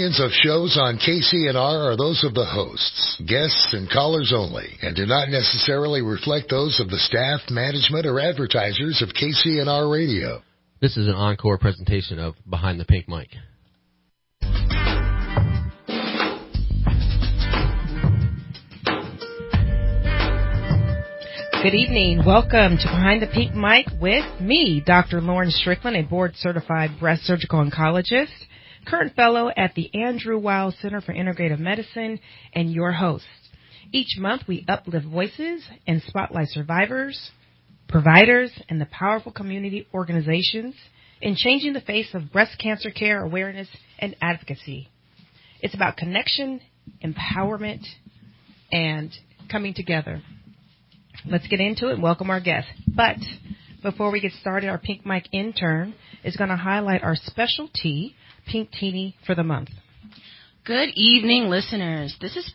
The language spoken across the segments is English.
Opinions of shows on KCNR are those of the hosts, guests, and callers only, and do not necessarily reflect those of the staff, management, or advertisers of KCNR Radio. This is an encore presentation of Behind the Pink Mic. Good evening. Welcome to Behind the Pink Mic with me, Dr. Lauren Strickland, a board-certified breast surgical oncologist, current fellow at the Andrew Weil Center for Integrative Medicine, and your host. Each month, we uplift voices and spotlight survivors, providers, and the powerful community organizations in changing the face of breast cancer care awareness and advocacy. It's about connection, empowerment, and coming together. Let's get into it and welcome our guest. But before we get started, our Pink Mic intern is going to highlight our specialty, Pink Teenie, for the month. Good evening, listeners. This is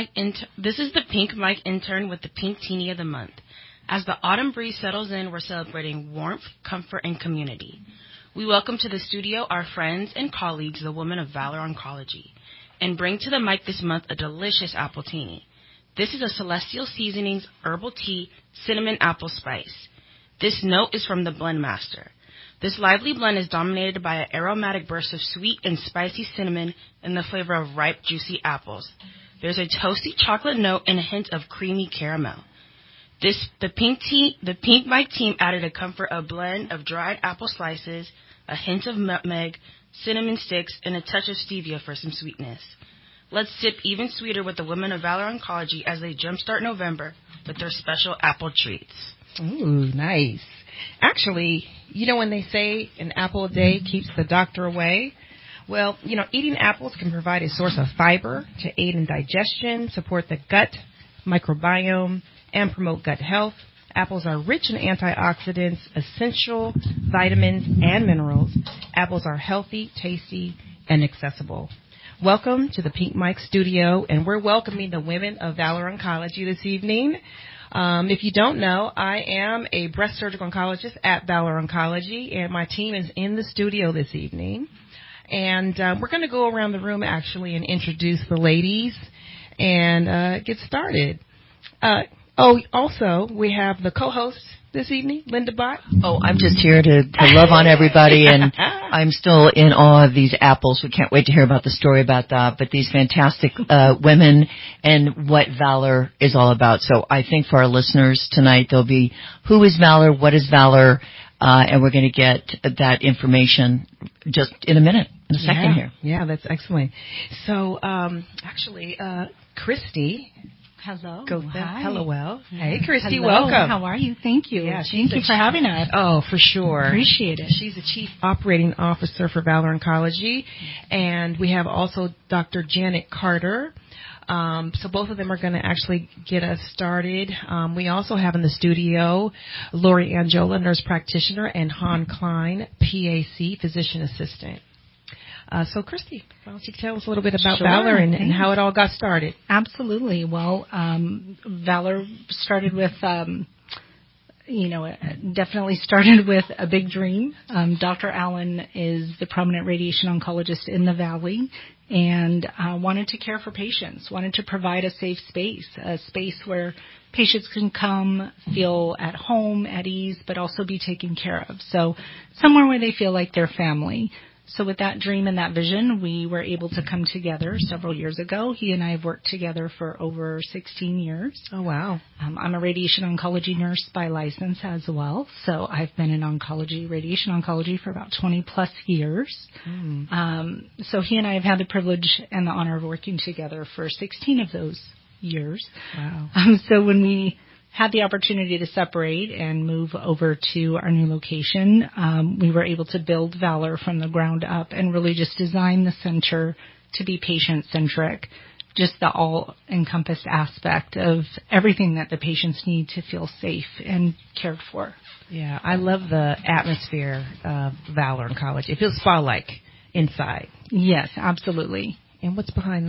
the Pink Mic intern with the Pink Teenie of the month. As the autumn breeze settles in, we're celebrating warmth, comfort, and community. We welcome to the studio our friends and colleagues, the Women of Valor Oncology, and bring to the mic this month a delicious apple teenie. This is a Celestial Seasonings herbal tea, cinnamon apple spice. This note is from the blend master. This lively blend is dominated by an aromatic burst of sweet and spicy cinnamon and the flavor of ripe, juicy apples. There's a toasty chocolate note and a hint of creamy caramel. The Pink Mic team added a comfort of blend of dried apple slices, a hint of nutmeg, cinnamon sticks, and a touch of stevia for some sweetness. Let's sip even sweeter with the Women of Valor Oncology as they jumpstart November with their special apple treats. Ooh, nice. Actually, you know when they say an apple a day keeps the doctor away? Well, eating apples can provide a source of fiber to aid in digestion, support the gut microbiome, and promote gut health. Apples are rich in antioxidants, essential vitamins, and minerals. Apples are healthy, tasty, and accessible. Welcome to the Pink Mic studio, and we're welcoming the Women of Valor Oncology this evening. If you don't know, I am a breast surgical oncologist at Valor Oncology, and my team is in the studio this evening. And we're going to go around the room, actually, and introduce the ladies and get started. Also, we have the co-host this evening, Linda Bott. Oh, I'm just here to love on everybody, and I'm still in awe of these apples. We can't wait to hear about the story about that, but these fantastic women and what Valor is all about. So I think for our listeners tonight, there'll be who is Valor, what is Valor, and we're going to get that information just in a second here. Yeah, that's excellent. So, Christy. Hello. Hi. Hello. Hey, Christy, Hello. welcome. How are you? Thank you. Yeah, Thank you for having us. Oh, for sure. Appreciate it. She's the Chief Operating Officer for Valor Oncology, and we have also Dr. Janet Carter. So both of them are going to actually get us started. We also have in the studio Lori Angiola, nurse practitioner, and Han Klein, PAC, physician assistant. So, Christy, why don't you tell us a little bit about Valor and how it all got started? Absolutely. Well, Valor started with, definitely started with a big dream. Dr. Allen is the prominent radiation oncologist in the Valley and wanted to care for patients, wanted to provide a safe space, a space where patients can come, feel at home, at ease, but also be taken care of. So somewhere where they feel like they're family. So with that dream and that vision, we were able to come together several years ago. He and I have worked together for over 16 years. Oh, wow. I'm a radiation oncology nurse by license as well. So I've been in radiation oncology for about 20 plus years. So he and I have had the privilege and the honor of working together for 16 of those years. Wow. So when we had the opportunity to separate and move over to our new location, we were able to build Valor from the ground up and really just design the center to be patient-centric, just the all-encompassed aspect of everything that the patients need to feel safe and cared for. Yeah, I love the atmosphere of Valor Oncology. It feels spa-like inside. Yes, absolutely. And what's behind that?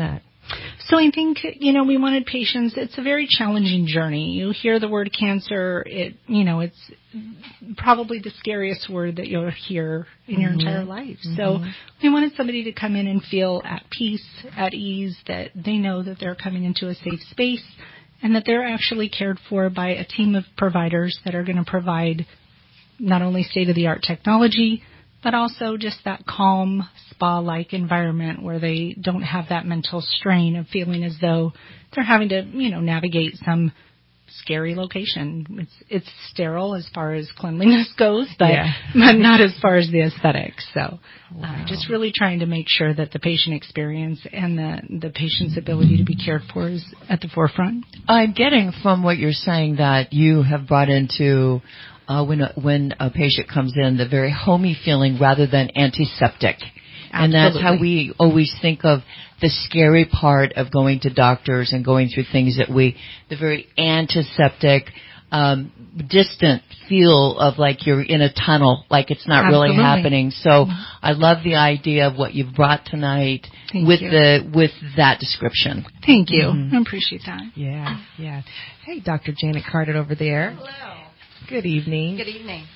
So I think, we wanted patients, it's a very challenging journey. You hear the word cancer, it's probably the scariest word that you'll hear in your entire life. So we wanted somebody to come in and feel at peace, at ease, that they know that they're coming into a safe space and that they're actually cared for by a team of providers that are going to provide not only state-of-the-art technology, but also just that calm, spa-like environment where they don't have that mental strain of feeling as though they're having to, navigate some scary location. It's sterile as far as cleanliness goes, but not as far as the aesthetics. So just really trying to make sure that the patient experience and the patient's ability to be cared for is at the forefront. I'm getting from what you're saying that you have brought into when a patient comes in, the very homey feeling rather than antiseptic. Absolutely. And that's how we always think of the scary part of going to doctors and going through things the very antiseptic, distant feel of like you're in a tunnel, like it's not really happening. So I love the idea of what you've brought tonight with that description. Thank you. I appreciate that. Yeah. Hey, Dr. Janet Carter over there. Hello. Good evening. Good evening.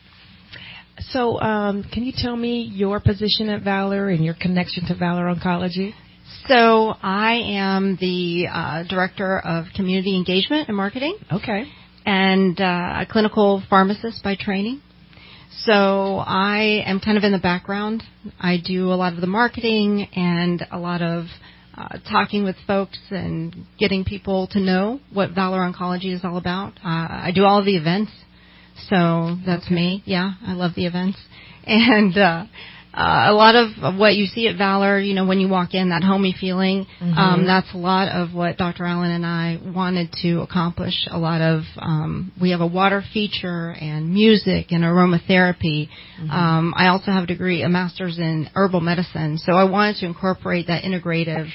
So, can you tell me your position at Valor and your connection to Valor Oncology? So, I am the Director of Community Engagement and Marketing. Okay. And a clinical pharmacist by training. So, I am kind of in the background. I do a lot of the marketing and a lot of talking with folks and getting people to know what Valor Oncology is all about. I do all of the events. So that's me. Yeah, I love the events. And a lot of what you see at Valor, when you walk in, that homey feeling, that's a lot of what Dr. Allen and I wanted to accomplish. A lot of, we have a water feature and music and aromatherapy. I also have a master's in herbal medicine. So I wanted to incorporate that integrative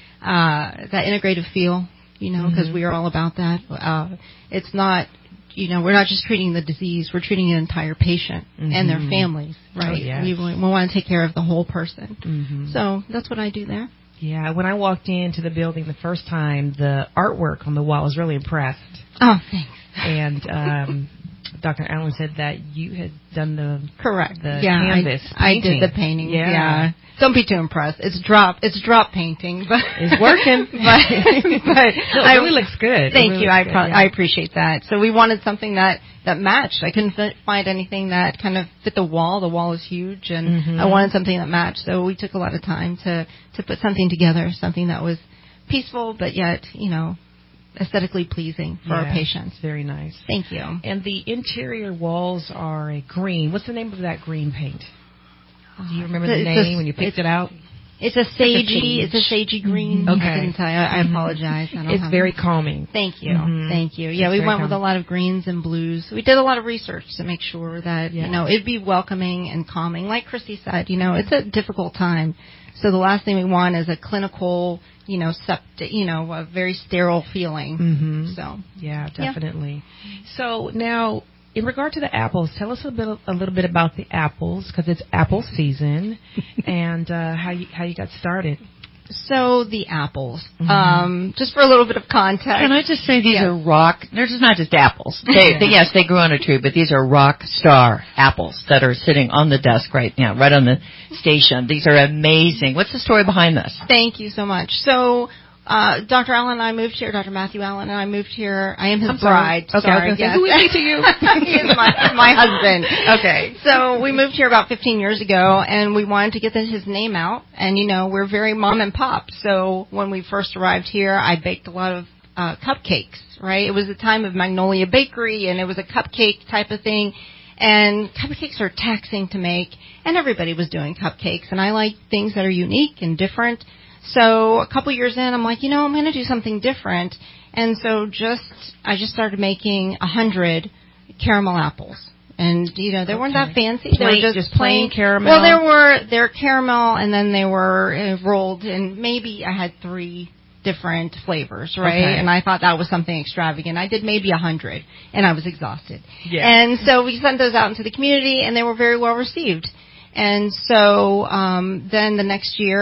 feel, because we are all about that. It's not, we're not just treating the disease, we're treating an entire patient and their families, right? Oh, yes. We want to take care of the whole person. So that's what I do there. Yeah, when I walked into the building the first time, the artwork on the wall, I was really impressed. Oh, thanks. And Dr. Allen said that you had done the canvas I did the painting. Yeah. Don't be too impressed. It's drop painting, but it's working. but it really looks good. Thank you. I appreciate that. So we wanted something that matched. I couldn't find anything that kind of fit the wall. The wall is huge, and I wanted something that matched. So we took a lot of time to put something together, something that was peaceful, but yet, aesthetically pleasing for our patients. Very nice. Thank you. And the interior walls are a green. What's the name of that green paint? Do you remember the name when you picked it out? It's a sagey green. Okay. I didn't tell you. I apologize. It's very calming. Thank you. Thank you. Yeah, we went with a lot of greens and blues. We did a lot of research to make sure that, it'd be welcoming and calming. Like Christy said, it's a difficult time. So the last thing we want is a clinical, a very sterile feeling. So. Yeah, definitely. Yeah. So now, in regard to the apples, tell us a little bit about the apples, because it's apple season, and how you got started. So the apples, just for a little bit of context. Can I just say these are they're just not just apples. Yes, they grew on a tree, but these are rock star apples that are sitting on the desk right now, right on the station. These are amazing. What's the story behind this? Thank you so much. So, Dr. Allen and I moved here, Dr. Matthew Allen and I moved here. I am his bride. Sorry. Yes. Who is he to you? He is my husband. Okay. So we moved here about 15 years ago, and we wanted to get his name out. And, we're very mom and pop. So when we first arrived here, I baked a lot of cupcakes, right? It was the time of Magnolia Bakery, and it was a cupcake type of thing. And cupcakes are taxing to make, and everybody was doing cupcakes. And I like things that are unique and different. So a couple years in, I'm like, I'm going to do something different. And so I just started making 100 caramel apples. And, they weren't that fancy. They were just plain caramel. Well, they're caramel, and then they were rolled, and maybe I had 3 different flavors, right? Okay. And I thought that was something extravagant. I did maybe 100, and I was exhausted. Yeah. And so we sent those out into the community, and they were very well received. And so then the next year,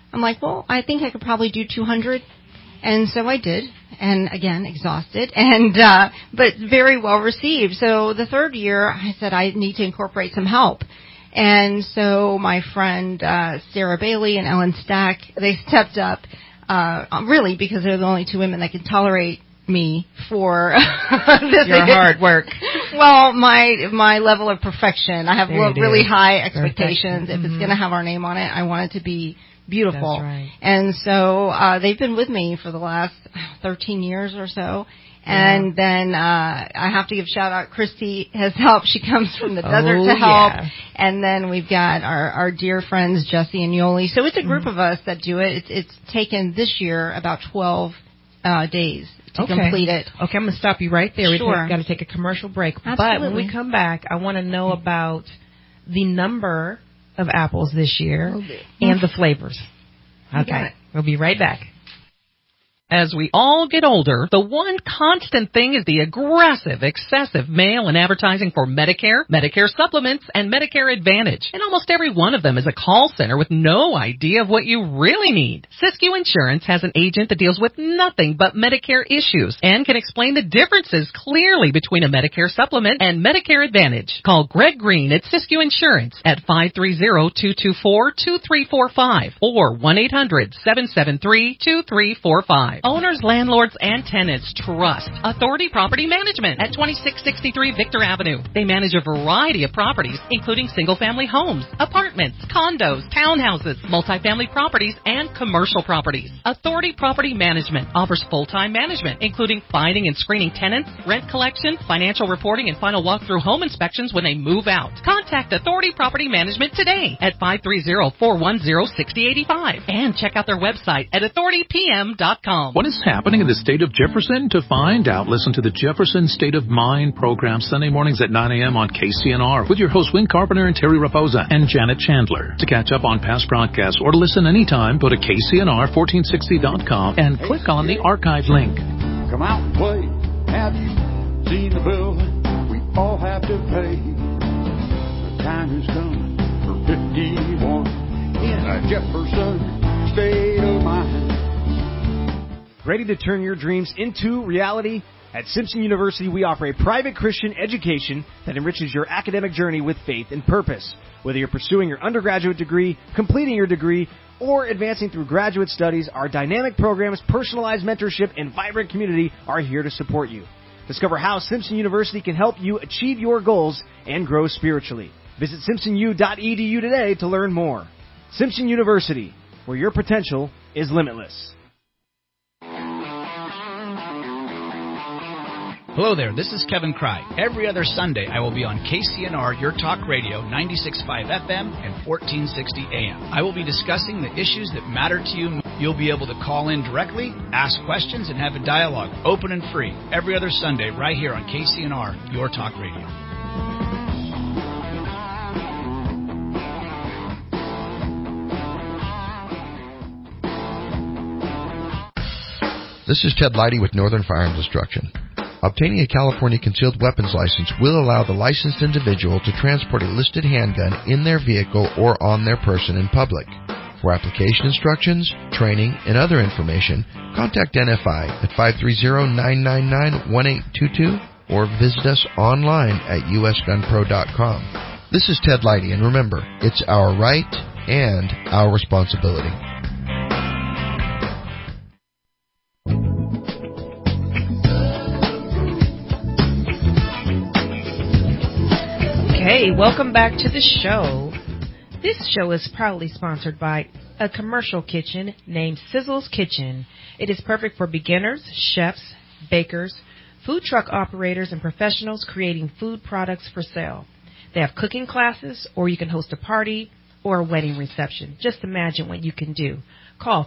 I'm like, well, I think I could probably do 200. And so I did, and again, exhausted, and but very well received. So the third year, I said I need to incorporate some help. And so my friend Sarah Bailey and Ellen Stack, they stepped up, really because they're the only two women that can tolerate me for this. Your hard work. Well, my level of perfection. I have really high expectations. Perfection. If it's going to have our name on it, I want it to be beautiful. That's right. And so they've been with me for the last 13 years or so. And then I have to give shout out. Christy has helped. She comes from the desert to help. Yeah. And then we've got our dear friends Jesse and Yoli. So it's a group of us that do it. It's taken this year about 12 days to complete it. Okay, I'm going to stop you right there. Sure. We've got to take a commercial break. Absolutely. But when we come back, I want to know about the number of apples this year and the flavors. Okay, we'll be right back. As we all get older, the one constant thing is the aggressive, excessive mail and advertising for Medicare, Medicare supplements, and Medicare Advantage. And almost every one of them is a call center with no idea of what you really need. Siskiyou Insurance has an agent that deals with nothing but Medicare issues and can explain the differences clearly between a Medicare supplement and Medicare Advantage. Call Greg Green at Siskiyou Insurance at 530-224-2345 or 1-800-773-2345. Owners, landlords, and tenants trust Authority Property Management at 2663 Victor Avenue. They manage a variety of properties, including single-family homes, apartments, condos, townhouses, multifamily properties, and commercial properties. Authority Property Management offers full-time management, including finding and screening tenants, rent collection, financial reporting, and final walkthrough home inspections when they move out. Contact Authority Property Management today at 530-410-6085 and check out their website at authoritypm.com. What is happening in the state of Jefferson? To find out, listen to the Jefferson State of Mind program Sunday mornings at 9 a.m. on KCNR with your hosts Win Carpenter and Terry Raposa and Janet Chandler. To catch up on past broadcasts or to listen anytime, go to KCNR1460.com and click on the archive link. Come out and play. Have you seen the building we all have to pay? The time is coming for 51 in a Jefferson State of Mind. Ready to turn your dreams into reality? At Simpson University, we offer a private Christian education that enriches your academic journey with faith and purpose. Whether you're pursuing your undergraduate degree, completing your degree, or advancing through graduate studies, our dynamic programs, personalized mentorship, and vibrant community are here to support you. Discover how Simpson University can help you achieve your goals and grow spiritually. Visit simpsonu.edu today to learn more. Simpson University, where your potential is limitless. Hello there, this is Kevin Cry. Every other Sunday, I will be on KCNR, Your Talk Radio, 96.5 FM and 1460 AM. I will be discussing the issues that matter to you. You'll be able to call in directly, ask questions, and have a dialogue, open and free, every other Sunday right here on KCNR, Your Talk Radio. This is Ted Leidy with Northern Firearms Destruction. Obtaining a California concealed weapons license will allow the licensed individual to transport a listed handgun in their vehicle or on their person in public. For application instructions, training, and other information, contact NFI at 530-999-1822 or visit us online at usgunpro.com. This is Ted Leidy, and remember, it's our right and our responsibility. Hey, welcome back to the show. This show is proudly sponsored by a commercial kitchen named Sizzle's Kitchen. It is perfect for beginners, chefs, bakers, food truck operators, and professionals creating food products for sale. They have cooking classes, or you can host a party or a wedding reception. Just imagine what you can do. Call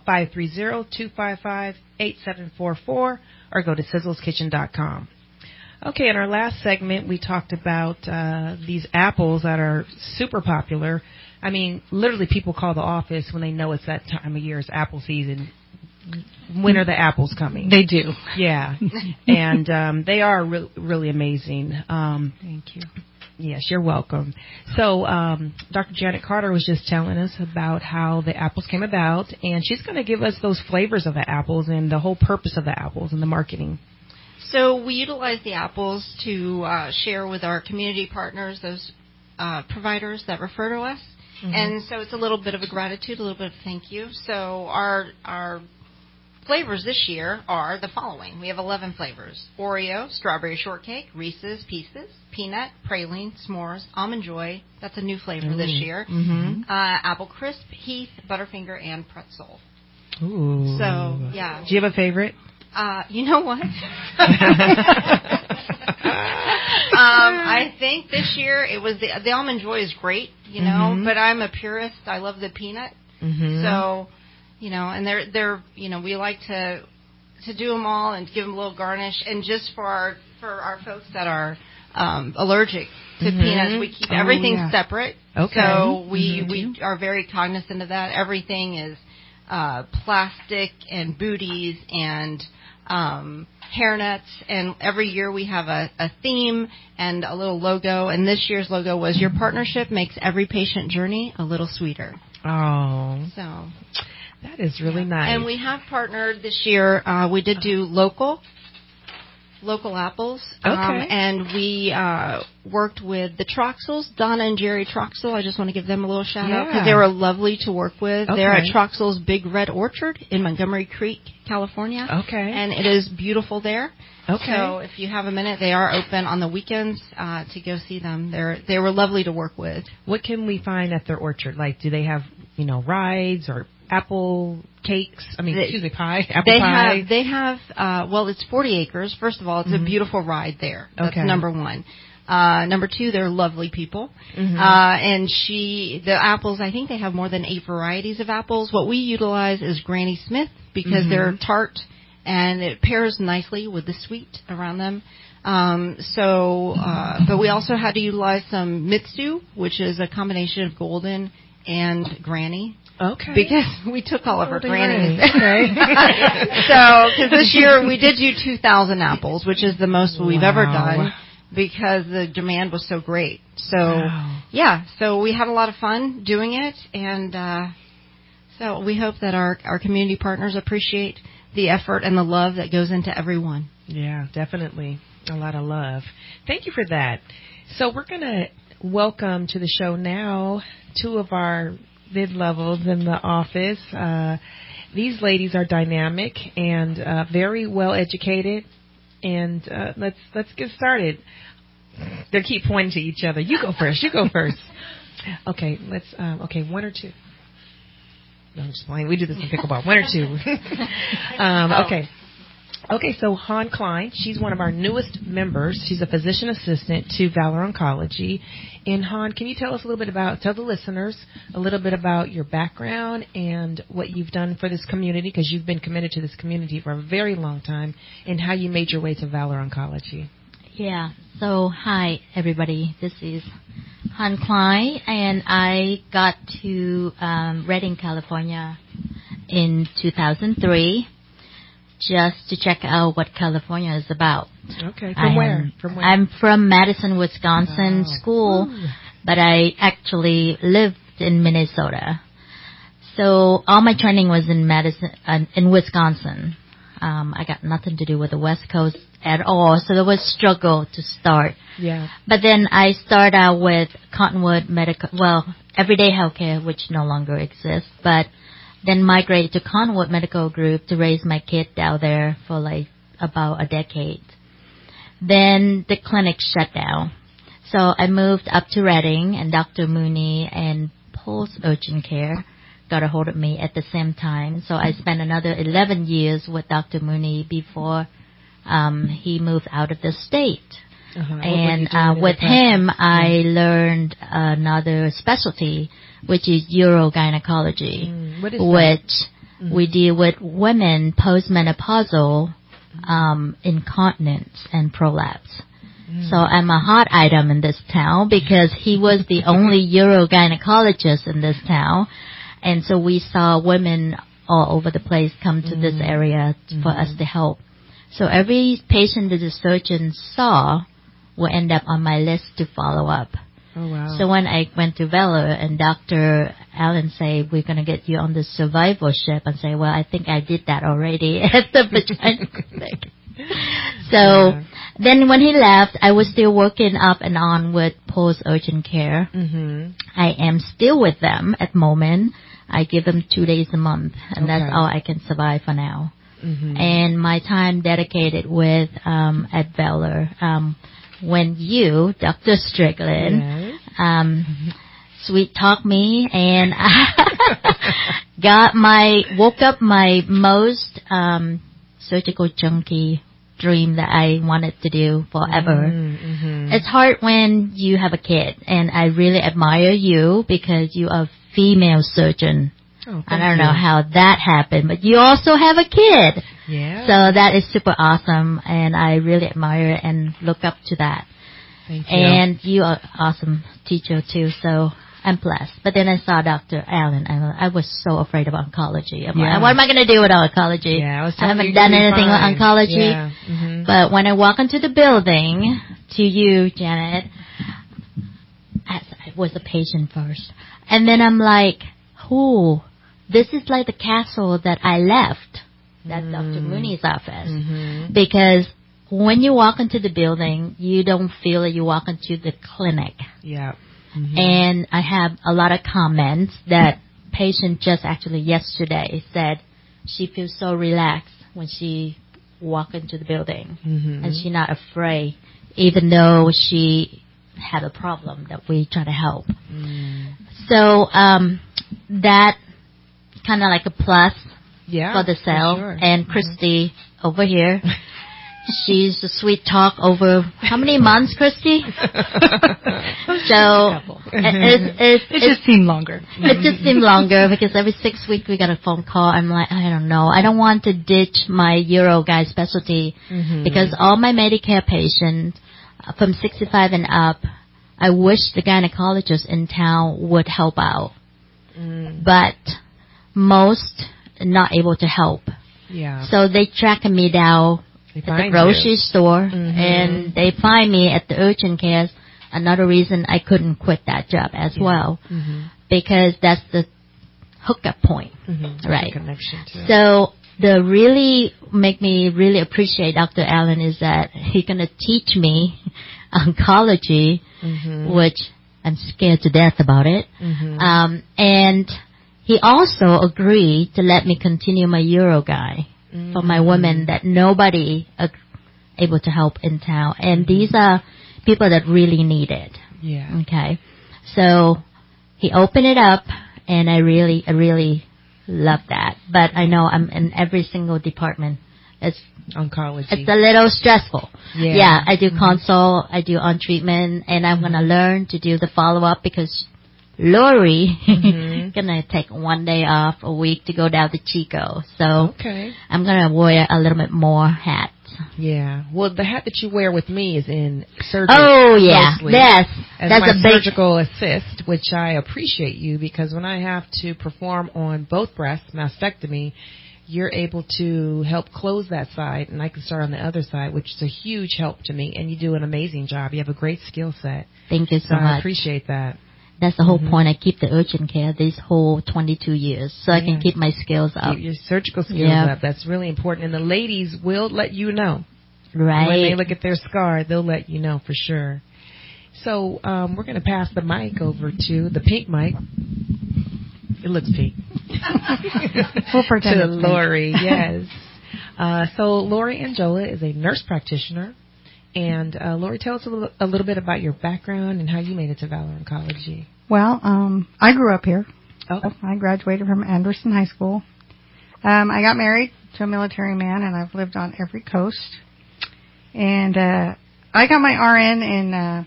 530-255-8744 or go to sizzleskitchen.com. Okay, in our last segment, we talked about these apples that are super popular. I mean, literally people call the office when they know it's that time of year, it's apple season. When are the apples coming? They do. Yeah, and they are really amazing. Thank you. Yes, you're welcome. So, Dr. Janet Carter was just telling us about how the apples came about, and she's going to give us those flavors of the apples and the whole purpose of the apples and the marketing. So we utilize the apples to share with our community partners, those providers that refer to us. Mm-hmm. And so it's a little bit of a gratitude, a little bit of thank you. So our flavors this year are the following. We have 11 flavors: Oreo, strawberry shortcake, Reese's Pieces, peanut, praline, s'mores, almond joy. That's a new flavor this year. Mm-hmm. Apple crisp, Heath, Butterfinger, and pretzel. Ooh. So, yeah. Do you have a favorite? You know what? I think this year it was the almond joy is great, you know, but I'm a purist. I love the peanut. Mm-hmm. So, you know, and they're you know, we like to do them all and give them a little garnish. And just for our folks that are allergic to peanuts, we keep everything separate. Okay. So we are very cognizant of that. Everything is plastic and booties and hairnets, and every year we have a theme and a little logo, and this year's logo was "Your partnership makes every patient journey a little sweeter." Oh. So that is really nice. And we have partnered this year. We did do local apples. Okay. And we worked with the Troxels, Donna and Jerry Troxel. I just want to give them a little shout out because they were lovely to work with. Okay. They're at Troxel's Big Red Orchard in Montgomery Creek, California. Okay. And it is beautiful there. Okay. So if you have a minute, they are open on the weekends to go see them. They were lovely to work with. What can we find at their orchard? Like, do they have, you know, rides or apple cakes? I mean, pie. Apple pie. They have. Well, it's 40 acres. First of all, it's a beautiful ride there. That's number one. Number two, they're lovely people. Mm-hmm. And the apples, I think they have more than 8 varieties of apples. What we utilize is Granny Smith because they're tart and it pairs nicely with the sweet around them. But we also had to utilize some Mitsu, which is a combination of golden and Granny. Okay. Because we took all of our grannies. Okay. So, because this year we did do 2,000 apples, which is the most we've ever done because the demand was so great. So, so we had a lot of fun doing it, and so we hope that our community partners appreciate the effort and the love that goes into everyone. Yeah, definitely. A lot of love. Thank you for that. So we're going to welcome to the show now 2 of our mid-levels in the office. These ladies are dynamic and very well educated. And let's get started. They keep pointing to each other. You go first. You go first. Okay, let's. 1 or 2. No, I'm just playing. We do this in pickleball. 1 or 2. Okay. Okay, so Han Klein, she's one of our newest members. She's a physician assistant to Valor Oncology. And Han, can you tell us tell the listeners a little bit about your background and what you've done for this community, because you've been committed to this community for a very long time, and how you made your way to Valor Oncology. Yeah, so hi everybody, this is Han Klein, and I got to Redding, California in 2003. Just to check out what California is about. Okay, from where? I'm from Madison, Wisconsin school, but I actually lived in Minnesota. So all my training was in Wisconsin. I got nothing to do with the West Coast at all, so there was struggle to start. Yeah. But then I started out with Cottonwood Everyday Healthcare, which no longer exists, but then migrated to Cottonwood Medical Group to raise my kid down there for like about a decade. Then the clinic shut down. So I moved up to Redding, and Dr. Mooney and Pulse Urgent Care got a hold of me at the same time. So I spent another 11 years with Dr. Mooney before he moved out of the state. And with him, I learned another specialty, which is urogynecology, which we deal with women postmenopausal incontinence and prolapse. So I'm a hot item in this town because he was the only urogynecologist in this town. And so we saw women all over the place come to this area for us to help. So every patient that the surgeon saw will end up on my list to follow up. Oh, wow. So when I went to Valor and Dr. Allen say, we're going to get you on the survivorship, and say, well, I think I did that already at the vagina clinic. So then when he left, I was still working up and on with post-urgent care. Mm-hmm. I am still with them at the moment. I give them 2 days a month, and that's all I can survive for now. Mm-hmm. And my time dedicated with at Valor, when you, Dr. Strickland, sweet talk me, and woke up my most surgical junkie dream that I wanted to do forever. Mm-hmm. It's hard when you have a kid, and I really admire you because you are a female surgeon. Oh, I don't know how that happened, but you also have a kid. Yeah. So that is super awesome, and I really admire and look up to that. Thank you. And you are an awesome teacher too, so I'm blessed. But then I saw Dr. Allen, and I was so afraid of oncology. I'm like, what am I going to do with oncology? Yeah, I haven't done anything with oncology. Yeah. Mm-hmm. But when I walk into the building, to you, Janet, I was a patient first. And then I'm like, this is like the castle that I left, that Dr. Mooney's office. Mm-hmm. Because when you walk into the building, you don't feel that you walk into the clinic. Yeah. Mm-hmm. And I have a lot of comments that patient just actually yesterday said she feels so relaxed when she walk into the building. Mm-hmm. And she's not afraid, even though she had a problem that we try to help. Mm. So that kind of like a plus for the cell. Sure. And Christy over here, she's a sweet talk over how many months, Christy? So it just seemed longer. It just seemed longer because every 6 weeks we got a phone call. I'm like, I don't know. I don't want to ditch my Euro guy specialty because all my Medicare patients from 65 and up, I wish the gynecologist in town would help out. But most not able to help. Yeah. So they track me down at the grocery store, and they find me at the urgent care. Another reason I couldn't quit that job as well, because that's the hookup point, right? Connection to So the really make me really appreciate Dr. Allen is that he's gonna teach me oncology, which I'm scared to death about it, and he also agreed to let me continue my Euro guy for my women that nobody able to help in town. And these are people that really need it. Yeah. Okay. So he opened it up, and I really love that. But I know I'm in every single department. It's oncology. It's a little stressful. Yeah. I do consult, I do on treatment, and I'm going to learn to do the follow-up because Lori gonna take 1 day off a week to go down to Chico. So I'm gonna wear a little bit more hats. Yeah. Well, the hat that you wear with me is in surgery. Oh yeah, mostly, yes. As that's my a big surgical assist, which I appreciate you because when I have to perform on both breasts, mastectomy, you're able to help close that side, and I can start on the other side, which is a huge help to me. And you do an amazing job. You have a great skill set. Thank you so much. I appreciate that. That's the whole point. I keep the urgent care these whole 22 years, so I can keep my skills up. Keep your surgical skills up. That's really important. And the ladies will let you know. Right. When they look at their scar, they'll let you know for sure. So we're going to pass the mic over to the pink mic. It looks pink. We'll pretend to it's Lori, pink. yes. So Lori Anjola is a nurse practitioner. And Lori, tell us a little bit about your background and how you made it to Valor Oncology. Well, I grew up here. Oh. I graduated from Anderson High School. I got married to a military man, and I've lived on every coast. And I got my RN in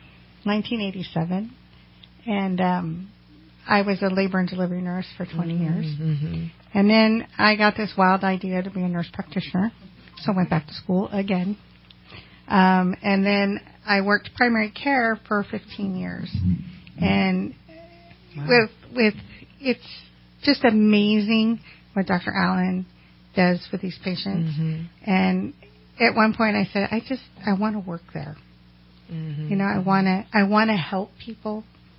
1987, and I was a labor and delivery nurse for 20 years. And then I got this wild idea to be a nurse practitioner, so I went back to school again. And then I worked primary care for 15 years. And with it's just amazing what Dr. Allen does for these patients. And at one point I said, I want to work there. Mm-hmm. You know, I want to help people.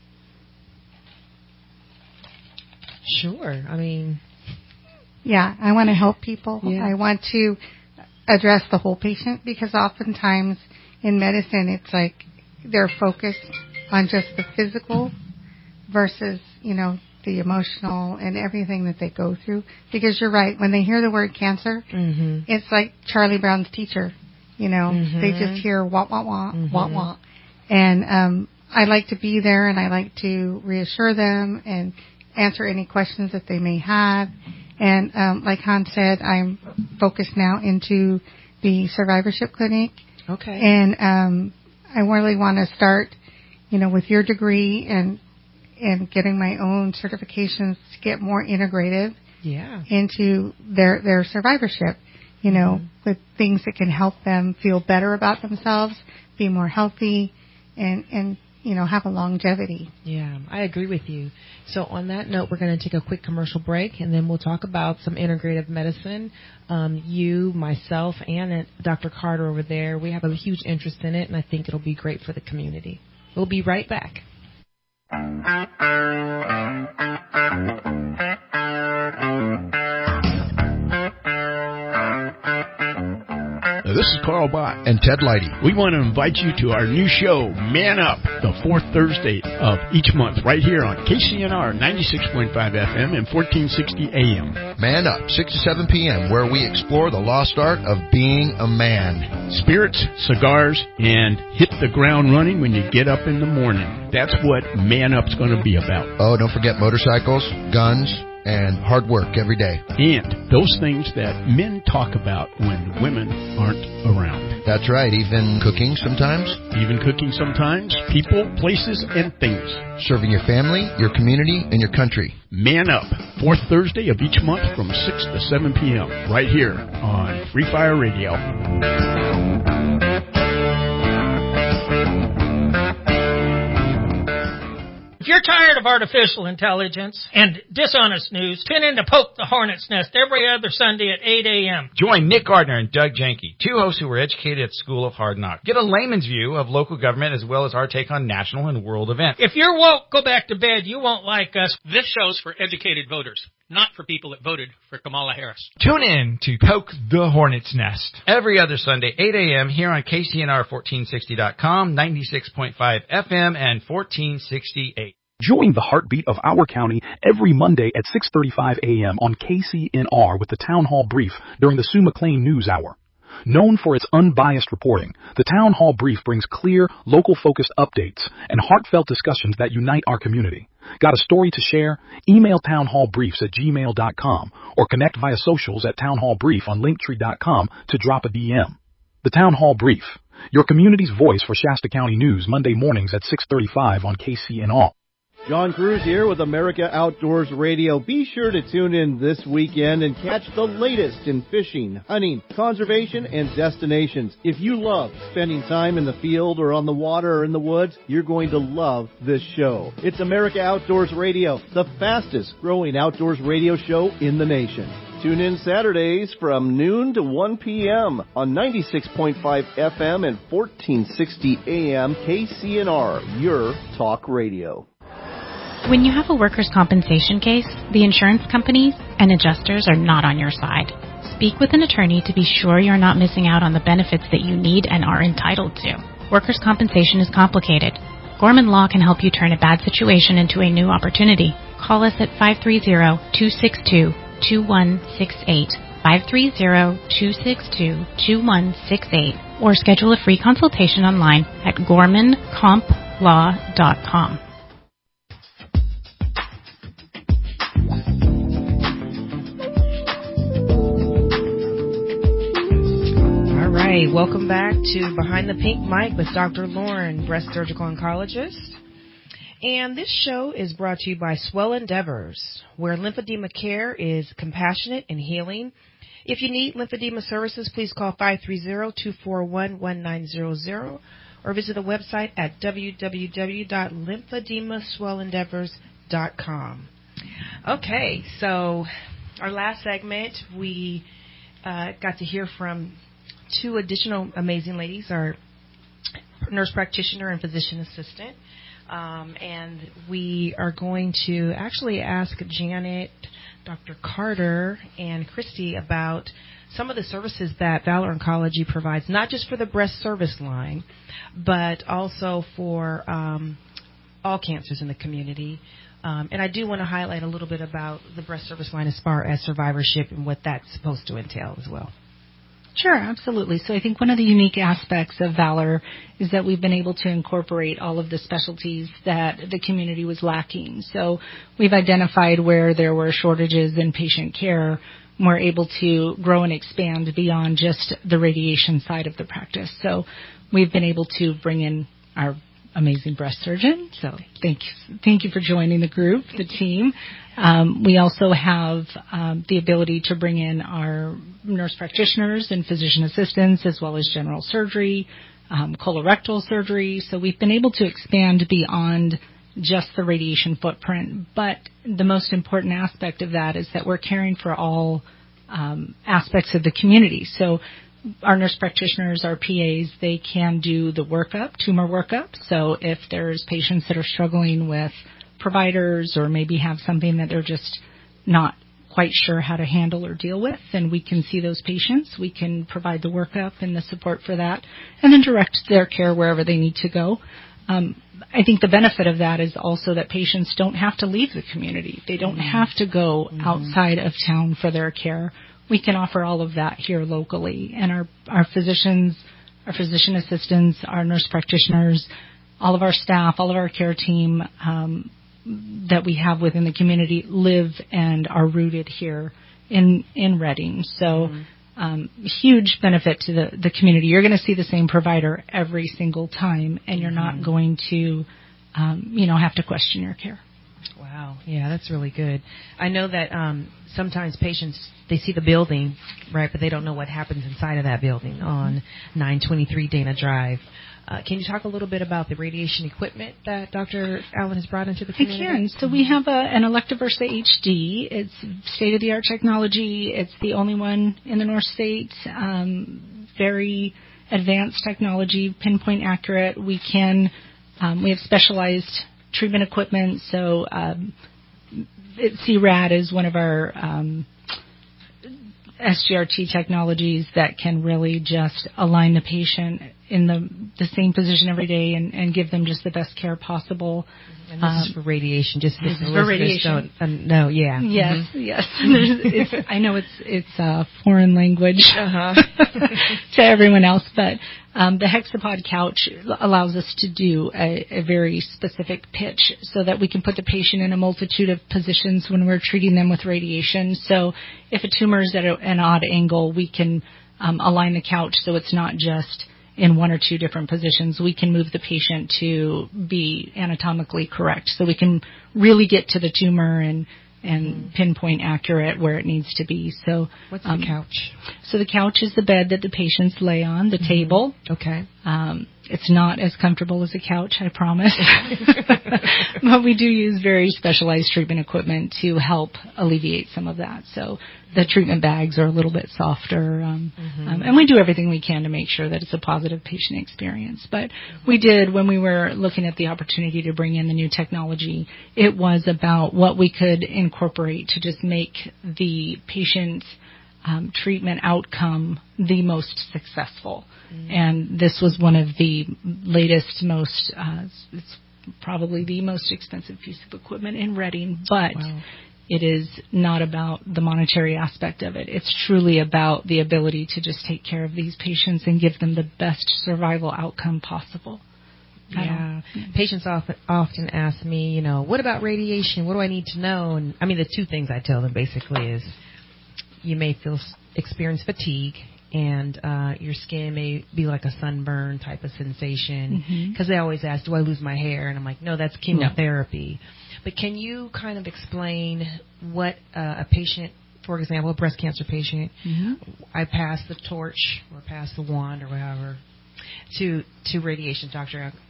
Sure. I mean, yeah, I want to help people. Yeah. I want to address the whole patient, because oftentimes in medicine it's like they're focused on just the physical versus, you know, the emotional and everything that they go through. Because you're right, when they hear the word cancer, mm-hmm. it's like Charlie Brown's teacher. You know, mm-hmm. they just hear wah, wah, wah, mm-hmm. wah, wah. And I like to be there, and I like to reassure them and answer any questions that they may have. And like Hans said, I'm focused now into the survivorship clinic. Okay. And I really want to start, you know, with your degree and getting my own certifications to get more integrative into their survivorship, you know, mm-hmm. with things that can help them feel better about themselves, be more healthy, and you know, have a longevity. Yeah, I agree with you. So on that note, we're going to take a quick commercial break, and then we'll talk about some integrative medicine. You, myself, and Dr. Carter over there, we have a huge interest in it, and I think it'll be great for the community. We'll be right back. This is Carl Bott and Ted Leidy. We want to invite you to our new show, Man Up, the fourth Thursday of each month, right here on KCNR 96.5 FM and 1460 AM. Man Up, 6 to 7 p.m., where we explore the lost art of being a man. Spirits, cigars, and hit the ground running when you get up in the morning. That's what Man Up's going to be about. Oh, don't forget motorcycles, guns, and hard work every day. And those things that men talk about when women aren't around. That's right, even cooking sometimes. Even cooking sometimes. People, places, and things. Serving your family, your community, and your country. Man Up, fourth Thursday of each month from 6 to 7 p.m. right here on Free Fire Radio. If you're tired of artificial intelligence and dishonest news, tune in to Poke the Hornet's Nest every other Sunday at 8 a.m. Join Nick Gardner and Doug Janke, two hosts who were educated at School of Hard Knocks. Get a layman's view of local government as well as our take on national and world events. If you're woke, go back to bed. You won't like us. This show's for educated voters, not for people that voted for Kamala Harris. Tune in to Poke the Hornet's Nest every other Sunday, 8 a.m. here on KCNR1460.com, 96.5 FM, and 1468. Join the heartbeat of our county every Monday at 6:35 a.m. on KCNR with the Town Hall Brief during the Sue McLean News Hour. Known for its unbiased reporting, the Town Hall Brief brings clear, local-focused updates and heartfelt discussions that unite our community. Got a story to share? Email townhallbriefs@gmail.com or connect via socials at townhallbrief on linktree.com to drop a DM. The Town Hall Brief, your community's voice for Shasta County news, Monday mornings at 6:35 on KCNR. John Cruz here with America Outdoors Radio. Be sure to tune in this weekend and catch the latest in fishing, hunting, conservation, and destinations. If you love spending time in the field or on the water or in the woods, you're going to love this show. It's America Outdoors Radio, the fastest growing outdoors radio show in the nation. Tune in Saturdays from noon to 1 p.m. on 96.5 FM and 1460 AM KCNR, your talk radio. When you have a workers' compensation case, the insurance companies and adjusters are not on your side. Speak with an attorney to be sure you're not missing out on the benefits that you need and are entitled to. Workers' compensation is complicated. Gorman Law can help you turn a bad situation into a new opportunity. Call us at 530-262-2168, 530-262-2168, or schedule a free consultation online at gormancomplaw.com. All right, welcome back to Behind the Pink Mic with Dr. Lauren, breast surgical oncologist. And this show is brought to you by Swell Endeavors, where lymphedema care is compassionate and healing. If you need lymphedema services, please call 530-241-1900 or visit the website at www.lymphedemaswellendeavors.com. Okay, so our last segment, we got to hear from two additional amazing ladies, our nurse practitioner and physician assistant. And we are going to actually ask Janet, Dr. Carter, and Christy about some of the services that Valor Oncology provides, not just for the breast service line, but also for all cancers in the community. And I do want to highlight a little bit about the breast service line as far as survivorship and what that's supposed to entail as well. Sure, absolutely. So I think one of the unique aspects of Valor is that we've been able to incorporate all of the specialties that the community was lacking. So we've identified where there were shortages in patient care. We're able to grow and expand beyond just the radiation side of the practice. So we've been able to bring in our amazing breast surgeon. So thank you for joining the group, the team. We also have the ability to bring in our nurse practitioners and physician assistants, as well as general surgery, colorectal surgery. So we've been able to expand beyond just the radiation footprint. But the most important aspect of that is that we're caring for all aspects of the community. So our nurse practitioners, our PAs, they can do the workup, tumor workup. So if there's patients that are struggling with providers or maybe have something that they're just not quite sure how to handle or deal with, then we can see those patients. We can provide the workup and the support for that, and then direct their care wherever they need to go. I think the benefit of that is also that patients don't have to leave the community. They don't have to go outside of town for their care. We can offer all of that here locally. And our physicians, our physician assistants, our nurse practitioners, all of our staff, all of our care team that we have within the community live and are rooted here in Redding. So huge benefit to the community. You're going to see the same provider every single time, and you're not going to, have to question your care. Wow. Yeah, that's really good. I know that sometimes patients, they see the building, right, but they don't know what happens inside of that building on 923 Dana Drive. Can you talk a little bit about the radiation equipment that Dr. Allen has brought into the community? I can. So we have an Electroversa HD. It's state-of-the-art technology. It's the only one in the North State. Very advanced technology, pinpoint accurate. We have specialized treatment equipment. So CRAD is one of our SGRT technologies that can really just align the patient in the same position every day and give them just the best care possible. And this is for radiation, just this is for radiation. No, yeah. Yes, yes. I know it's a foreign language to everyone else, but the Hexapod couch allows us to do a very specific pitch so that we can put the patient in a multitude of positions when we're treating them with radiation. So if a tumor is at an odd angle, we can align the couch so it's not just in one or two different positions. We can move the patient to be anatomically correct, so we can really get to the tumor and pinpoint accurate where it needs to be. So what's the couch? So the couch is the bed that the patients lay on, the table. Okay. It's not as comfortable as a couch, I promise. But we do use very specialized treatment equipment to help alleviate some of that. So the treatment bags are a little bit softer. And we do everything we can to make sure that it's a positive patient experience. But we did, when we were looking at the opportunity to bring in the new technology, it was about what we could incorporate to just make the patient's treatment outcome the most successful. And this was one of the latest, it's probably the most expensive piece of equipment in Redding, but it is not about the monetary aspect of it. It's truly about the ability to just take care of these patients and give them the best survival outcome possible. Yeah. Patients often ask me, what about radiation? What do I need to know? And I mean, the two things I tell them basically is you may experience fatigue, and your skin may be like a sunburn type of sensation, because they always ask, do I lose my hair? And I'm like, no, that's chemotherapy. No. But can you kind of explain what a patient, for example, a breast cancer patient, I pass the torch or pass the wand or whatever to radiation, Dr.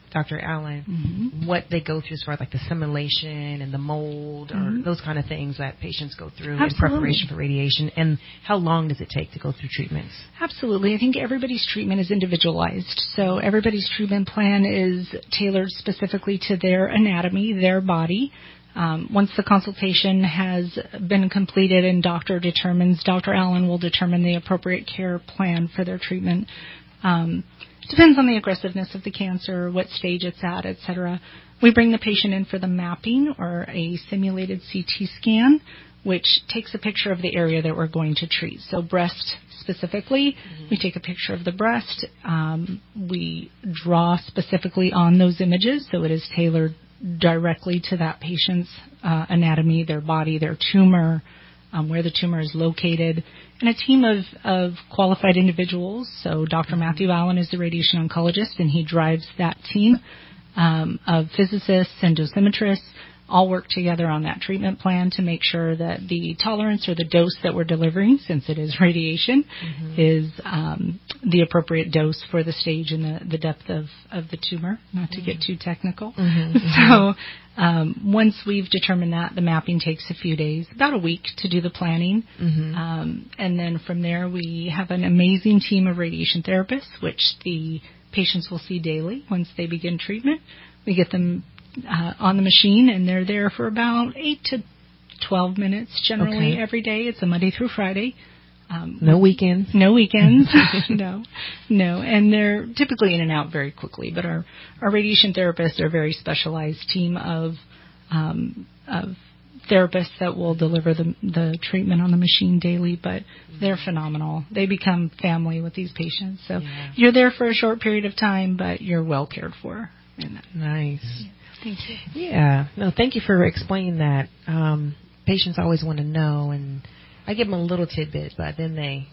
Dr. Allen, what they go through as far as like the simulation and the mold or those kind of things that patients go through in preparation for radiation, and how long does it take to go through treatments? Absolutely. I think everybody's treatment is individualized. So everybody's treatment plan is tailored specifically to their anatomy, their body. Once the consultation has been completed and Dr. Allen will determine the appropriate care plan for their treatment. Depends on the aggressiveness of the cancer, what stage it's at, etc. We bring the patient in for the mapping or a simulated CT scan, which takes a picture of the area that we're going to treat. So breast specifically, we take a picture of the breast. We draw specifically on those images, so it is tailored directly to that patient's anatomy, their body, their tumor, where the tumor is located, and a team of qualified individuals. So Dr. Matthew Allen is the radiation oncologist, and he drives that team of physicists and dosimetrists all work together on that treatment plan to make sure that the tolerance or the dose that we're delivering, since it is radiation, is the appropriate dose for the stage and the depth of the tumor, not to get too technical. So once we've determined that, the mapping takes a few days, about a week to do the planning. And then from there, we have an amazing team of radiation therapists, which the patients will see daily once they begin treatment. We get them on the machine, and they're there for about 8 to 12 minutes generally every day. It's a Monday through Friday. No weekends. No weekends. No. And they're typically in and out very quickly. But our radiation therapists are a very specialized team of therapists that will deliver the treatment on the machine daily. But they're phenomenal. They become family with these patients. So you're there for a short period of time, but you're well cared for. Nice. Yeah. Thank you. Yeah. No, thank you for explaining that. Patients always want to know, and I give them a little tidbit, but then they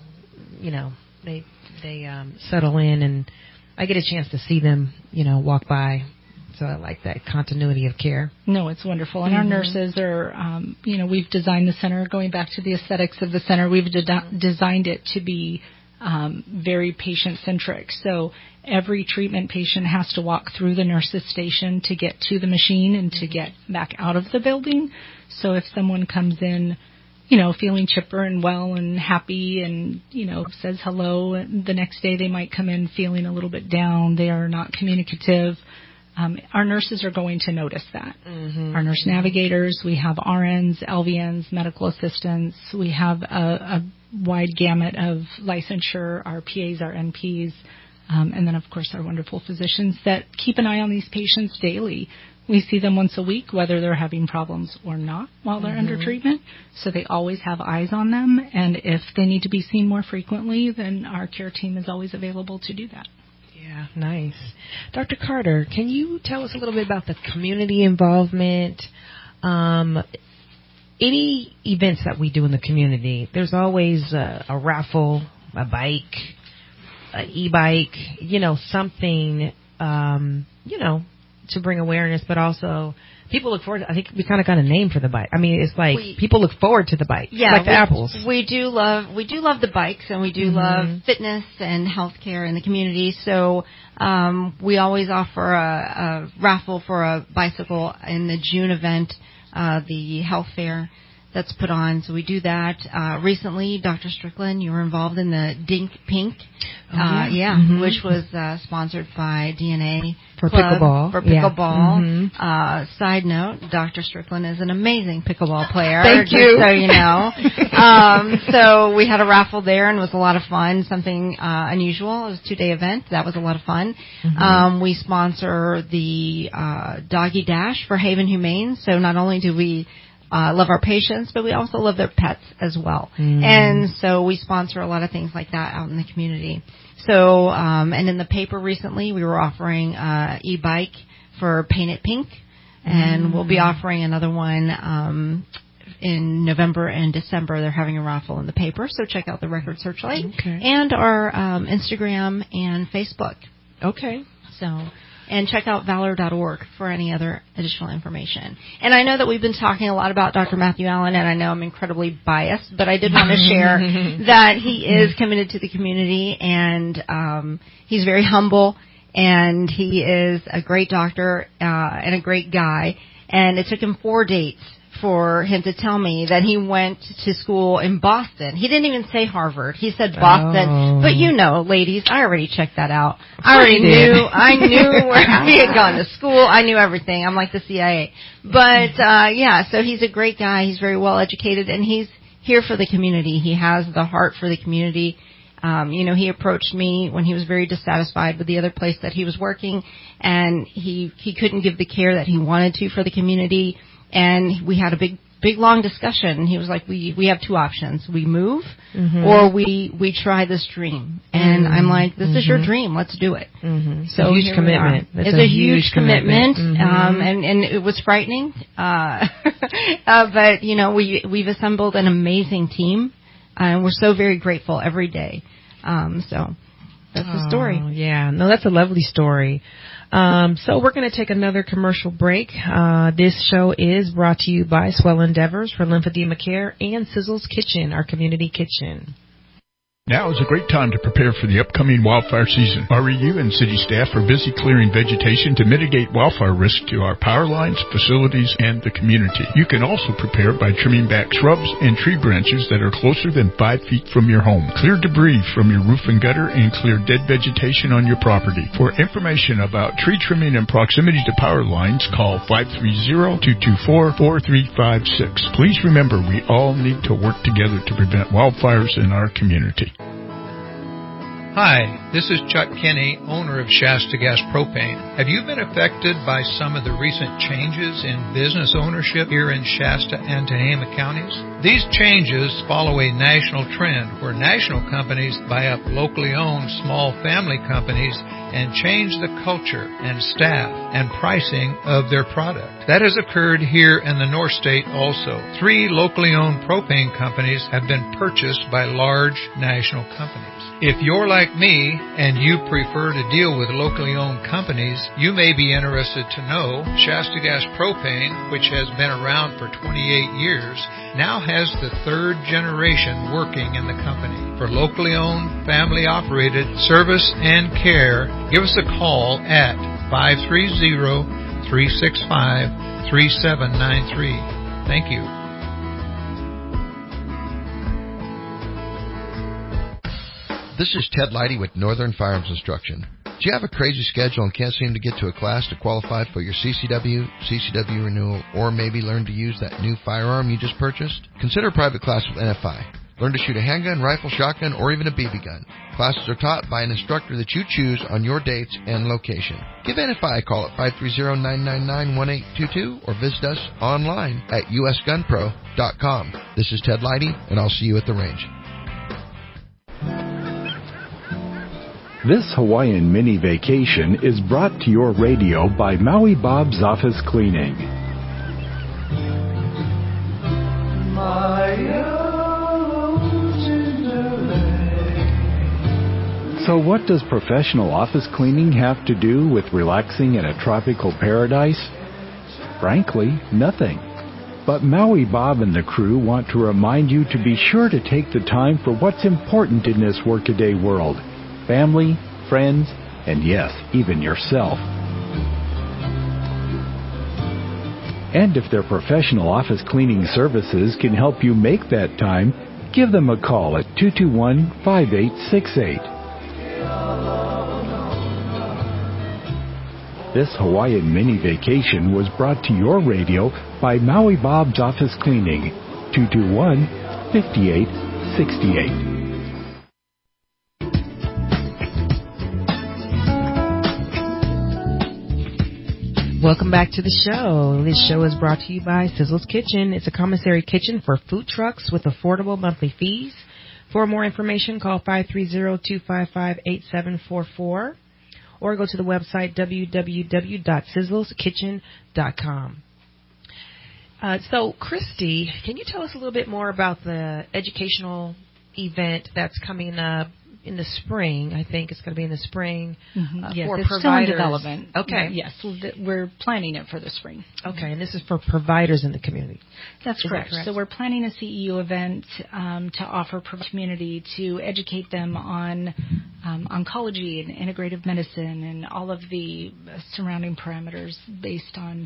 settle in, and I get a chance to see them, walk by. So I like that continuity of care. No, it's wonderful. And our nurses are, we've designed the center, going back to the aesthetics of the center, we've designed it to be very patient-centric. So every treatment patient has to walk through the nurse's station to get to the machine and to get back out of the building. So if someone comes in, feeling chipper and well and happy and, says hello, the next day they might come in feeling a little bit down, they are not communicative. Our nurses are going to notice that. Our nurse navigators, we have RNs, LVNs, medical assistants. We have a wide gamut of licensure, our PAs, our NPs, and then, of course, our wonderful physicians that keep an eye on these patients daily. We see them once a week, whether they're having problems or not while they're under treatment. So they always have eyes on them. And if they need to be seen more frequently, then our care team is always available to do that. Yeah, nice. Dr. Carter, can you tell us a little bit about the community involvement? Any events that we do in the community, there's always a raffle, a bike, an e-bike, something, to bring awareness, but also people look forward to, I think we kind of got a name for the bike. I mean, it's like people look forward to the bike. Yeah, like the apples. We do love the bikes, and we do love fitness and healthcare in the community. So we always offer a raffle for a bicycle in the June event, the health fair that's put on. So we do that. Recently, Dr. Strickland, you were involved in the Dink Pink, which was sponsored by DNA for Club pickleball. For pickleball. Side note, Dr. Strickland is an amazing pickleball player. Thank you. Just so you know. So we had a raffle there, and it was a lot of fun. Something unusual. It was a 2-day event. That was a lot of fun. We sponsor the Doggy Dash for Haven Humane. So not only do we love our patients, but we also love their pets as well. And so we sponsor a lot of things like that out in the community. So, and in the paper recently, we were offering e-bike for Paint It Pink, and we'll be offering another one in November and December. They're having a raffle in the paper, so check out the Record Searchlight and our Instagram and Facebook. So. And check out valor.org for any other additional information. And I know that we've been talking a lot about Dr. Matthew Allen, and I know I'm incredibly biased, but I did want to share that he is committed to the community, and he's very humble, and he is a great doctor and a great guy. And it took him 4 dates for him to tell me that he went to school in Boston. He didn't even say Harvard. He said Boston. Oh. But you know, ladies, I already checked that out. I already knew. I knew where he had gone to school. I knew everything. I'm like the CIA. But yeah, so he's a great guy. He's very well educated, and he's here for the community. He has the heart for the community. He approached me when he was very dissatisfied with the other place that he was working, and he couldn't give the care that he wanted to for the community. And we had a big long discussion, and he was like, we have two options. We move, or we try this dream. And I'm like, this is your dream. Let's do it. So a huge commitment. It's a huge commitment. And it was frightening. But, we've assembled an amazing team, and we're so very grateful every day. So that's the story. Yeah. No, that's a lovely story. So we're going to take another commercial break. This show is brought to you by Swell Endeavors for Lymphedema Care and Sizzle's Kitchen, our community kitchen. Now is a great time to prepare for the upcoming wildfire season. REU and city staff are busy clearing vegetation to mitigate wildfire risk to our power lines, facilities, and the community. You can also prepare by trimming back shrubs and tree branches that are closer than 5 feet from your home. Clear debris from your roof and gutter and clear dead vegetation on your property. For information about tree trimming and proximity to power lines, call 530-224-4356. Please remember, we all need to work together to prevent wildfires in our community. Hi, this is Chuck Kinney, owner of Shasta Gas Propane. Have you been affected by some of the recent changes in business ownership here in Shasta and Tehama counties? These changes follow a national trend where national companies buy up locally owned small family companies and change the culture and staff and pricing of their product. That has occurred here in the North State also. 3 locally owned propane companies have been purchased by large national companies. If you're like me and you prefer to deal with locally owned companies, you may be interested to know Shasta Gas Propane, which has been around for 28 years, now has the 3rd generation working in the company. For locally owned, family operated service and care, give us a call at 530-365-3793. Thank you. This is Ted Leidy with Northern Firearms Instruction. Do you have a crazy schedule and can't seem to get to a class to qualify for your CCW renewal, or maybe learn to use that new firearm you just purchased? Consider a private class with NFI. Learn to shoot a handgun, rifle, shotgun, or even a BB gun. Classes are taught by an instructor that you choose on your dates and location. Give NFI a call at 530-999-1822 or visit us online at usgunpro.com. This is Ted Leidy, and I'll see you at the range. This Hawaiian mini vacation is brought to your radio by Maui Bob's Office Cleaning. So what does professional office cleaning have to do with relaxing in a tropical paradise? Frankly, nothing. But Maui Bob and the crew want to remind you to be sure to take the time for what's important in this workaday world. Family, friends, and yes, even yourself. And if their professional office cleaning services can help you make that time, give them a call at 221-5868. This Hawaiian mini vacation was brought to your radio by Maui Bob's Office Cleaning, 221-5868. Welcome back to the show. This show is brought to you by Sizzle's Kitchen. It's a commissary kitchen for food trucks with affordable monthly fees. For more information, call 530-255-8744 or go to the website www.sizzleskitchen.com. So, Christy, can you tell us a little bit more about the educational event that's coming up in the spring? I think it's going to be in the spring. Yes, for it's providers. still in development. Okay. Yes, we're planning it for the spring. Okay, and this is for providers in the community. That's correct. So we're planning a CEU event to offer the community to educate them on oncology and integrative medicine and all of the surrounding parameters based on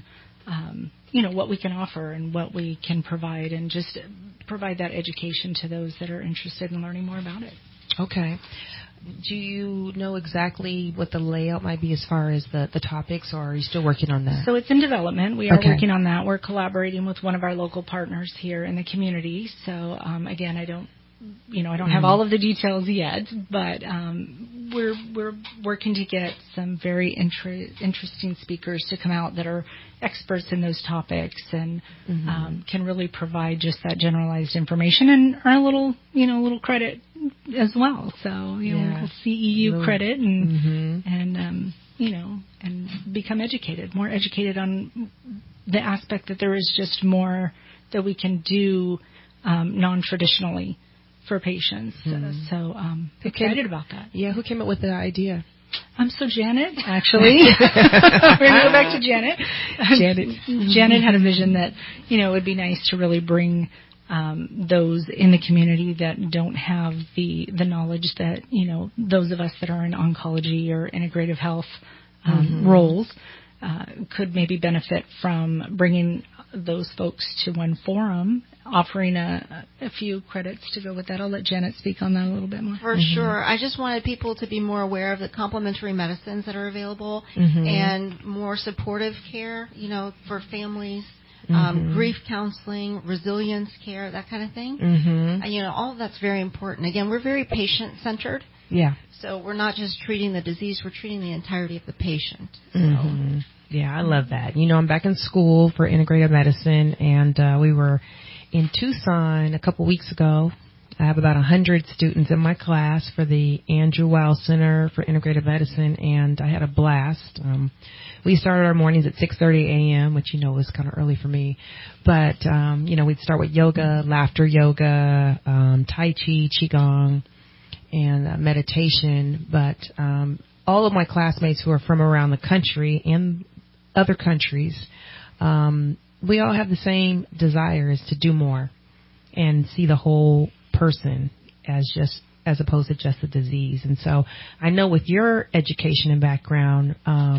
what we can offer and what we can provide, and just provide that education to those that are interested in learning more about it. Okay. Do you know exactly what the layout might be as far as the topics, or are you still working on that? So it's in development. We are working on that. We're collaborating with one of our local partners here in the community. So again, I don't have all of the details yet, but we're working to get some very interesting speakers to come out that are experts in those topics and can really provide just that generalized information and earn a little credit as well. So a little CEU credit and become educated, more educated on the aspect that there is just more that we can do non-traditionally for patients. So excited about that. Yeah, who came up with the idea? So Janet, actually. We're going to go back to Janet. Janet had a vision that, it would be nice to really bring those in the community that don't have the knowledge that, those of us that are in oncology or integrative health roles could maybe benefit from bringing those folks to one forum, offering a few credits to go with that. I'll let Janet speak on that a little bit more. For sure. I just wanted people to be more aware of the complementary medicines that are available and more supportive care, for families, grief counseling, resilience care, that kind of thing. All of that's very important. Again, we're very patient-centered. Yeah. So we're not just treating the disease, we're treating the entirety of the patient. So. Yeah, I love that. I'm back in school for integrative medicine, and we were in Tucson a couple weeks ago. I have about 100 students in my class for the Andrew Weil Center for Integrative Medicine, and I had a blast. We started our mornings at 6:30 a.m., which, was kind of early for me. But, we'd start with yoga, laughter yoga, Tai Chi, Qigong, and meditation. But all of my classmates who are from around the country and other countries, we all have the same desires to do more and see the whole person as opposed to just the disease. And so I know with your education and background,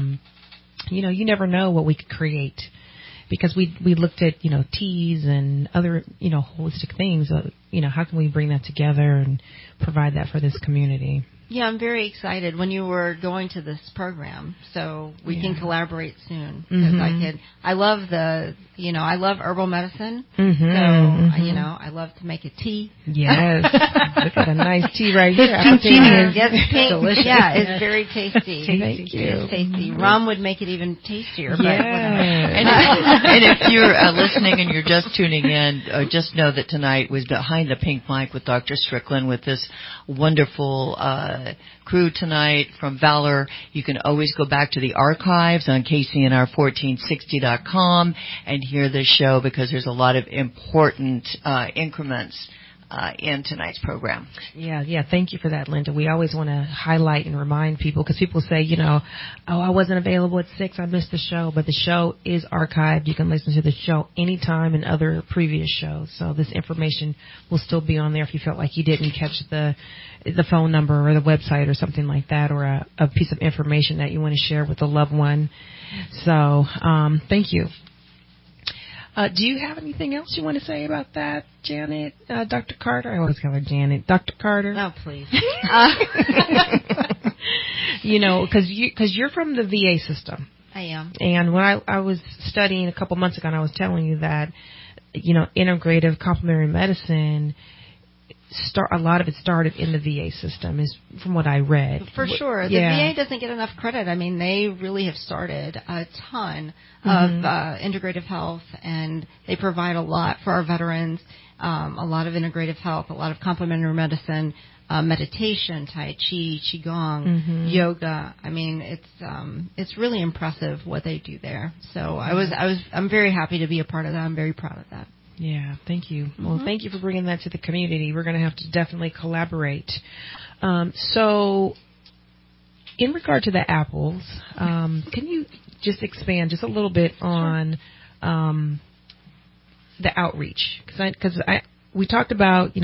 you never know what we could create, because we looked at, teas and other, holistic things. How can we bring that together and provide that for this community? Yeah, I'm very excited when you were going to this program, so we can collaborate soon. Because I love I love herbal medicine, so, I love to make a tea. Yes. Look at a nice tea right here. It's delicious. Yeah, it's very tasty. Thank you. It's tasty. Rum would make it even tastier. Yeah. And if you're listening and you're just tuning in, just know that tonight was Behind the Pink Mic with Dr. Strickland with this wonderful crew tonight from Valor. You can always go back to the archives on KCNR1460.com and hear this show, because there's a lot of important increments in tonight's program. Yeah. Thank you for that, Linda. We always want to highlight and remind people, because people say, I wasn't available at 6, I missed the show, but the show is archived. You can listen to the show anytime and other previous shows. So this information will still be on there if you felt like you didn't catch the phone number or the website or something like that, or a piece of information that you want to share with a loved one. So thank you. Do you have anything else you want to say about that, Janet? Dr. Carter? I always call her Janet. Dr. Carter? No, please. Because you're from the VA system. I am. And when I was studying a couple months ago, and I was telling you that, integrative complementary medicine, a lot of it started in the VA system, is from what I read. For sure. The VA doesn't get enough credit. I mean, they really have started a ton of integrative health, and they provide a lot for our veterans, a lot of integrative health, a lot of complementary medicine, meditation, Tai Chi, Qigong, yoga. I mean, it's really impressive what they do there. So I'm very happy to be a part of that. I'm very proud of that. Yeah, thank you. Well, thank you for bringing that to the community. We're going to have to definitely collaborate. So, in regard to the apples, can you just expand just a little bit on the outreach? Because we talked about,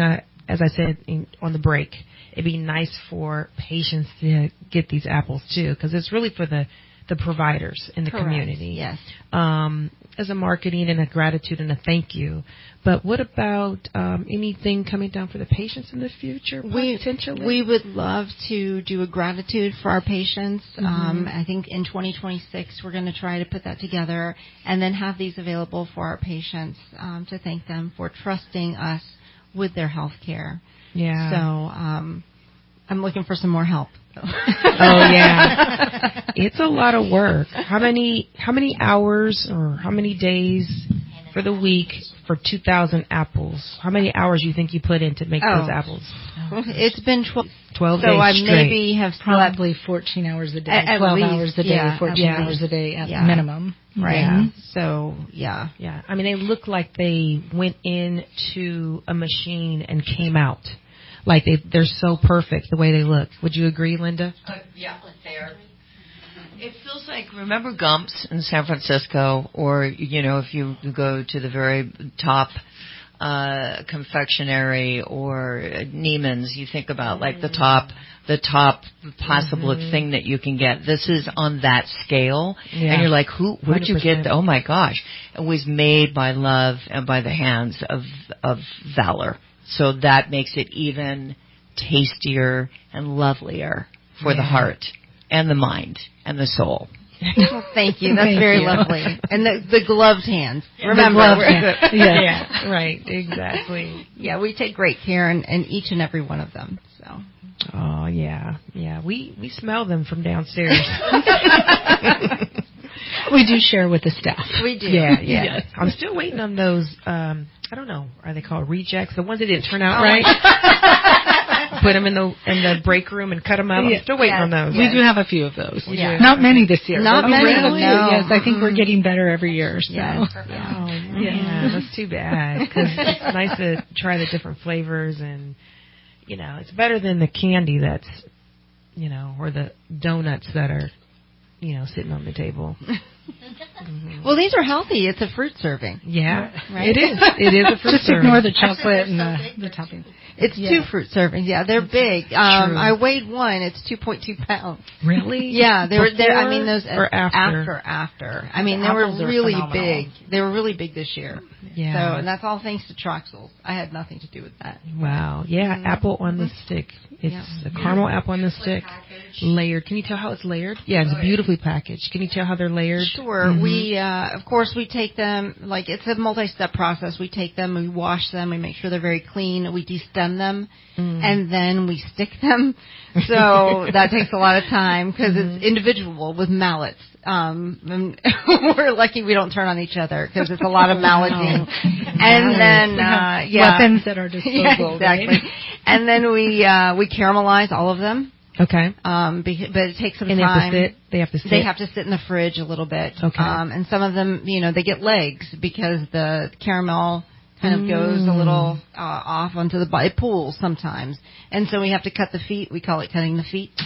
as I said on the break, it'd be nice for patients to get these apples too, because it's really for the providers in the Correct. community. Yes. As a marketing and a gratitude and a thank you. But what about anything coming down for the patients in the future, potentially? We would love to do a gratitude for our patients. Mm-hmm. I think in 2026 we're going to try to put that together and then have these available for our patients to thank them for trusting us with their health care. Yeah. So I'm looking for some more help. Oh yeah, it's a lot of work. How many hours or how many days for the week for 2,000 apples? How many hours do you think you put in to make those apples? It's been 12 days so I straight. Maybe have probably 14 hours a day, at 12 least, hours a day, 14 hours a day at minimum. Right. Yeah. So, yeah. Yeah. I mean, they look like they went into a machine and came out. Like they're so perfect the way they look. Would you agree, Linda? Yeah, fair. It feels like, remember Gump's in San Francisco, or, if you go to the very top confectionery or Neiman's, you think about like the top possible thing that you can get. This is on that scale, and you're like, where'd you get? Oh my gosh! It was made by love and by the hands of Valor. So that makes it even tastier and lovelier for the heart and the mind and the soul. Well, thank you. That's very lovely. And the gloved hands. Remember. Yeah, right. Exactly. Yeah, we take great care in each and every one of them. So. Oh, yeah. Yeah, we smell them from downstairs. We do share with the staff. We do. Yeah. Yes. I'm still waiting on those, I don't know, are they called rejects? The ones that didn't turn out right? Put them in the break room and cut them up. I'm still waiting on those. We do have a few of those. Yeah. Not many this year. Not many. Really? No. Yes, I think we're getting better every year. So. Yes. Oh, yeah. That's too bad. Because it's nice to try the different flavors and, it's better than the candy that's, or the donuts that are, sitting on the table. Well, these are healthy. It's a fruit serving. Yeah, right? It is. It is a fruit Just serving. ignore the chocolate and the topping. It's 2 fruit servings. Yeah, they're big. I weighed one. It's 2.2 pounds. Really? Yeah, they were there. I mean, those or after. After. I mean, The they were apples are really phenomenal. big. They were really big this year. Yeah. So, and that's all thanks to Troxels. I had nothing to do with that. Wow. Yeah, apple on the stick. It's a caramel apple on the stick, layered. Can you tell how it's layered? Yeah, it's beautifully packaged. Can you tell how they're layered? Sure. Mm-hmm. We, of course, we take them, like, it's a multi-step process. We take them, we wash them, we make sure they're very clean, we de-stem them, and then we stick them. So that takes a lot of time because it's individual with mallets. And we're lucky we don't turn on each other because it's a lot of malleting. And then, weapons that are disposable. Yeah, exactly. Right? And then we caramelize all of them. Okay. But it takes some and time. They have to sit. They have to sit in the fridge a little bit. Okay. And some of them, they get legs because the caramel kind of goes a little off onto the body. It pools sometimes. And so we have to cut the feet. We call it cutting the feet.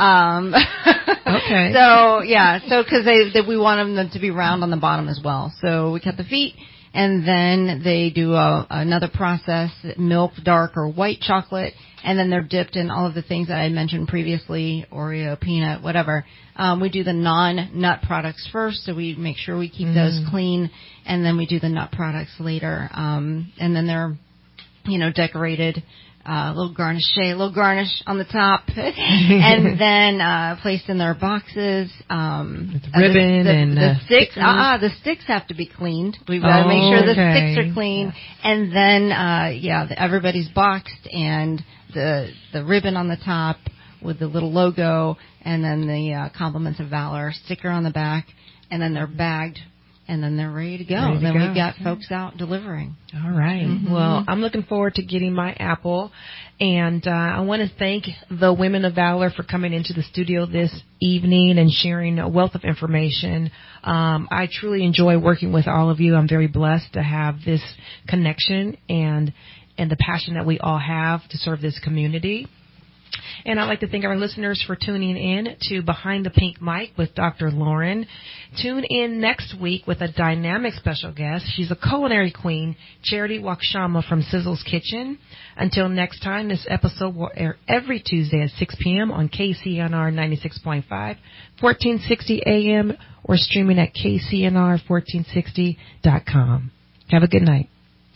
Okay. So, yeah. So, because we want them to be round on the bottom as well. So we cut the feet. And then they do another process, milk, dark or white chocolate, and then they're dipped in all of the things that I mentioned previously, Oreo, peanut, whatever. We do the non-nut products first, so we make sure we keep those clean, and then we do the nut products later. And then they're, decorated, a little garnish on the top, and then placed in their boxes. With ribbon and the sticks. The sticks have to be cleaned. We've got to make sure the sticks are clean, and then everybody's boxed and the ribbon on the top with the little logo, and then the Compliments of Valor sticker on the back, and then they're bagged. And then they're ready to go. We've got folks out delivering. All right. Well, I'm looking forward to getting my apple. And I want to thank the Women of Valor for coming into the studio this evening and sharing a wealth of information. I truly enjoy working with all of you. I'm very blessed to have this connection and the passion that we all have to serve this community. And I'd like to thank our listeners for tuning in to Behind the Pink Mic with Dr. Lauren. Tune in next week with a dynamic special guest. She's a culinary queen, Charity Wakshama from Sizzle's Kitchen. Until next time, this episode will air every Tuesday at 6 p.m. on KCNR 96.5, 1460 AM, or streaming at kcnr1460.com. Have a good night.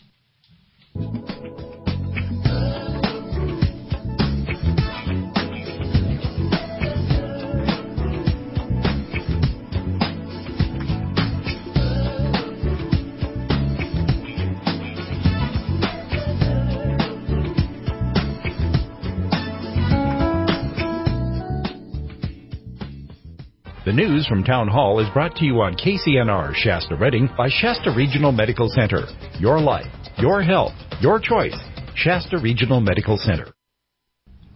The news from Town Hall is brought to you on KCNR Shasta Redding by Shasta Regional Medical Center. Your life, your health, your choice. Shasta Regional Medical Center.